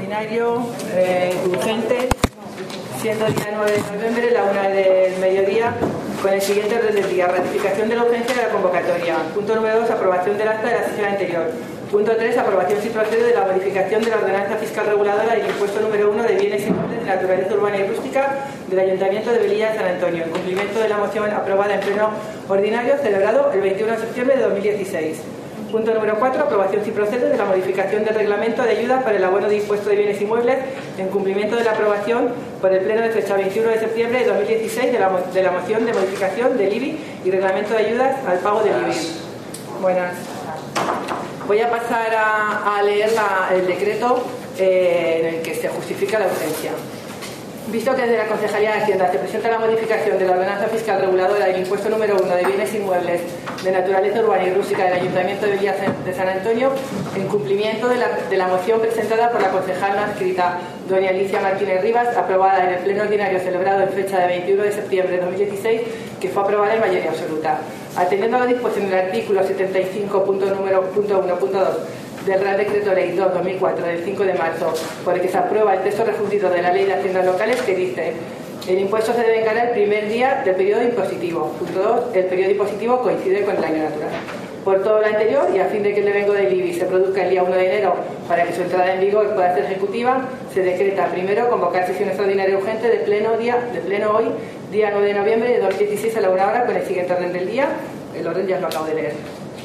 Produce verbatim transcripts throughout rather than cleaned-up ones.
ordinario, eh, urgente, siendo día nueve de noviembre, la una del mediodía, con el siguiente orden del día: ratificación de la urgencia de la convocatoria. Punto número dos, aprobación del acta de la sesión anterior. Punto tres, aprobación si procede de la modificación de la ordenanza fiscal reguladora del impuesto número uno de bienes inmuebles de naturaleza urbana y rústica del Ayuntamiento de Velilla de San Antonio, en cumplimiento de la moción aprobada en pleno ordinario celebrado el veintiuno de septiembre de dos mil dieciséis. Punto número cuatro, aprobación si procede de la modificación del reglamento de ayuda para el abono de impuesto de bienes inmuebles en cumplimiento de la aprobación por el pleno de fecha veintiuno de septiembre de dos mil dieciséis de la, de la moción de modificación del I B I y reglamento de ayudas al pago del I B I. Buenas. Voy a pasar a, a leer la, el decreto eh, en el que se justifica la urgencia. Visto que desde la Concejalía de Hacienda se presenta la modificación de la ordenanza fiscal reguladora del impuesto número uno de bienes inmuebles de naturaleza urbana y rústica del Ayuntamiento de Velilla de San Antonio, en cumplimiento de la, de la moción presentada por la concejal no adscrita, doña Alicia Martínez Rivas, aprobada en el pleno ordinario celebrado en fecha de veintiuno de septiembre de dos mil dieciséis, que fue aprobada en mayoría absoluta. Atendiendo a la disposición del artículo setenta y cinco punto uno punto dos del Real Decreto Ley dos barra dos mil cuatro del cinco de marzo, por el que se aprueba el texto refundido de la Ley de Haciendas Locales, que dice: el impuesto se debe encargar el primer día del periodo impositivo. Punto dos. El periodo impositivo coincide con el año natural. Por todo lo anterior, y a fin de que el devengo del I B I se produzca el día uno de enero para que su entrada en vigor pueda ser ejecutiva, se decreta primero convocar sesión extraordinaria urgente de pleno, día, de pleno hoy, día nueve de noviembre de dos mil dieciséis a la una hora, con el siguiente orden del día. El orden ya lo acabo de leer.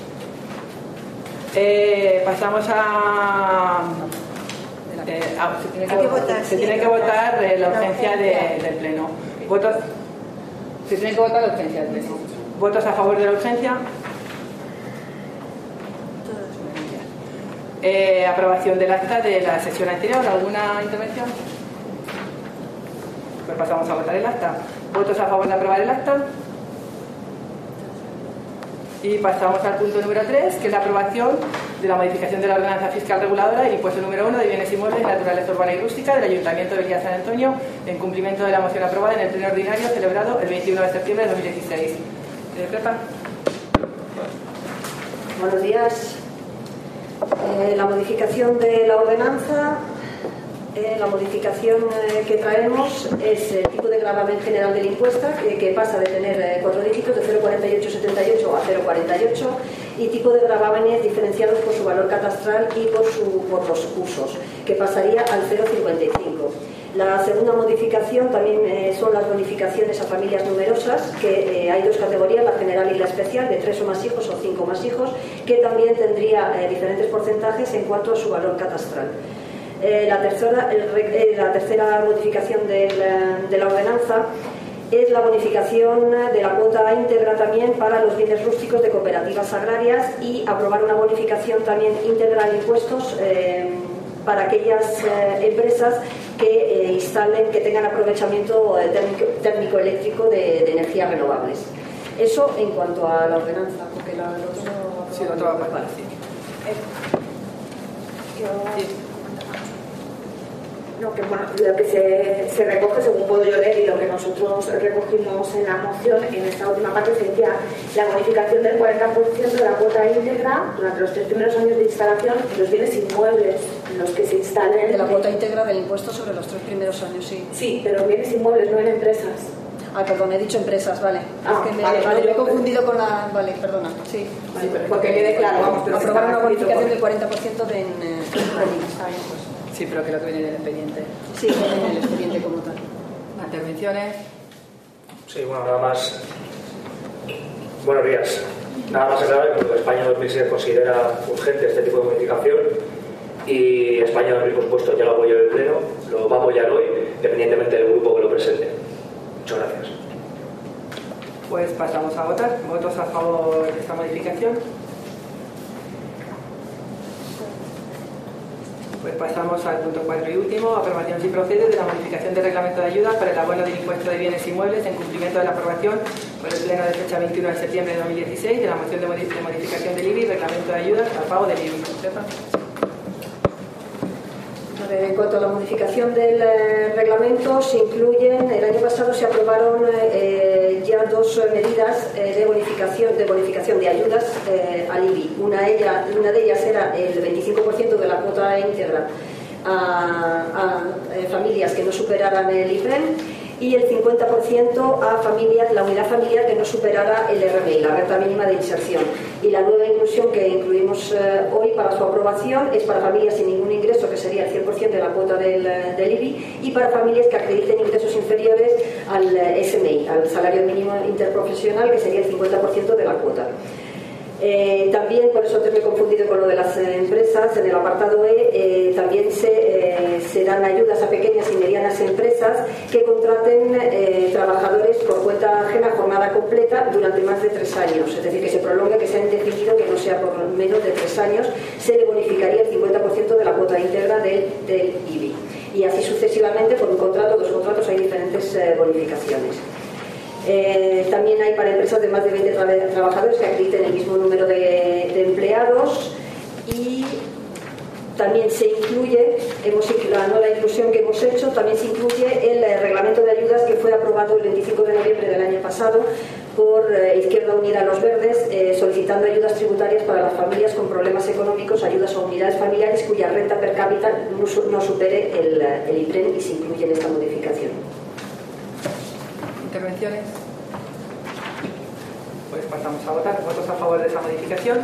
Eh, pasamos a... Eh, a se tiene que, que votar, se sí, tiene que votar eh, la urgencia de, del pleno. Votos, se tiene que votar la urgencia del pleno. ¿Votos a favor de la urgencia? Eh, aprobación del acta de la sesión anterior. ¿Alguna intervención? Pues pasamos a votar el acta. ¿Votos a favor de aprobar el acta? Y pasamos al punto número tres, que es la aprobación de la modificación de la ordenanza fiscal reguladora del impuesto número uno de bienes inmuebles de naturaleza urbana y rústica del Ayuntamiento de Velilla de San Antonio, en cumplimiento de la moción aprobada en el pleno ordinario celebrado el veintiuno de septiembre de dos mil dieciséis. ¿Eh, Pepa? Buenos días. Eh, la modificación de la ordenanza, eh, la modificación eh, que traemos es el tipo de gravamen general del impuesto, que, que pasa de tener eh, cuatro dígitos de cero coma cuarenta y ocho setenta y ocho a cero coma cuarenta y ocho, y tipo de gravámenes diferenciados por su valor catastral y por, su, por los usos, que pasaría al cero coma cincuenta y cinco. La segunda modificación también eh, son las bonificaciones a familias numerosas, que eh, hay dos categorías, la general y la especial, de tres o más hijos o cinco más hijos, que también tendría eh, diferentes porcentajes en cuanto a su valor catastral. Eh, la, tercera, el, eh, la tercera modificación de la, de la ordenanza es la bonificación de la cuota íntegra también para los bienes rústicos de cooperativas agrarias, y aprobar una bonificación también íntegra de impuestos eh, para aquellas eh, empresas que eh, instalen, que tengan aprovechamiento eh, térmico, térmico eléctrico de, de energías renovables. Eso en cuanto a la ordenanza, porque la, el otro no... Sí, el otro va a pasar, sí. Eh, yo... Sí. No, que bueno, lo que se, se recoge, según puedo yo leer, y lo que nosotros recogimos en la moción, en esta última parte, sería la bonificación del cuarenta por ciento de la cuota íntegra durante los tres primeros años de instalación en los bienes inmuebles en los que se instalen. De la cuota íntegra del impuesto sobre los tres primeros años, sí. Sí, pero bienes inmuebles, no en empresas. Ah, perdón, he dicho empresas, vale. Ah, es que me, vale, vale, me he yo... confundido con la... Vale, perdona, sí. Vale, pero porque quede claro, vamos, pero aprobar una bonificación por... del cuarenta por ciento de en... Eh, está bien, pues. Sí, pero creo que viene del expediente. Sí, viene en el expediente como tal. ¿Intervenciones? Sí, bueno, nada más. Buenos días. Nada más aclarar que España dos mil seis considera urgente este tipo de modificación, y España dos mil, por supuesto, ya lo apoyó en el Pleno, lo va a apoyar hoy, independientemente del grupo que lo presente. Muchas gracias. Pues pasamos a votar. ¿Votos a favor de esta modificación? Pues pasamos al punto cuatro y último: aprobación si procede de la modificación del reglamento de ayudas para el abono del impuesto de bienes inmuebles, en cumplimiento de la aprobación por el pleno de fecha veintiuno de septiembre de dos mil dieciséis de la moción de modificación del I B I, reglamento de ayudas al pago del I B I. En cuanto a la modificación del eh, reglamento, se incluyen, el año pasado se aprobaron eh, ya dos medidas eh, de bonificación de bonificación de ayudas eh, al I B I. Una, ella, una de ellas era el veinticinco por ciento de la cuota íntegra a, a, a familias que no superaran el IPREM y el cincuenta por ciento a familias, la unidad familiar que no superara el R M I, la renta mínima de inserción. Y la nueva inclusión que incluimos eh, hoy para su aprobación es para familias sin ningún ingreso, que sería el cien por ciento de la cuota del, del I B I, y para familias que acrediten ingresos inferiores al S M I, al salario mínimo interprofesional, que sería el cincuenta por ciento de la cuota. Eh, también, por eso te me he confundido con lo de las eh, empresas, en el apartado E eh, también se, eh, se dan ayudas a pequeñas y medianas empresas que contraten eh, trabajadores por cuenta ajena a jornada completa durante más de tres años, es decir, que se prolongue, que sea indefinido, que no sea por menos de tres años, se le bonificaría el cincuenta por ciento de la cuota íntegra del, del I B I. Y así sucesivamente, por un contrato o dos contratos hay diferentes eh, bonificaciones. Eh, también hay para empresas de más de veinte tra trabajadores que acrediten el mismo número de, de empleados, y también se incluye, hemos, la nueva inclusión que hemos hecho, también se incluye el eh, reglamento de ayudas que fue aprobado el veinticinco de noviembre del año pasado por eh, Izquierda Unida a los Verdes, eh, solicitando ayudas tributarias para las familias con problemas económicos, ayudas a unidades familiares cuya renta per cápita no, su no supere el, el IPREM, y se incluye en esta modificación. ¿Intervenciones? Pues pasamos a votar. ¿Votos a favor de esa modificación?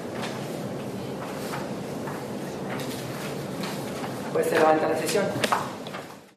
Pues se levanta la sesión.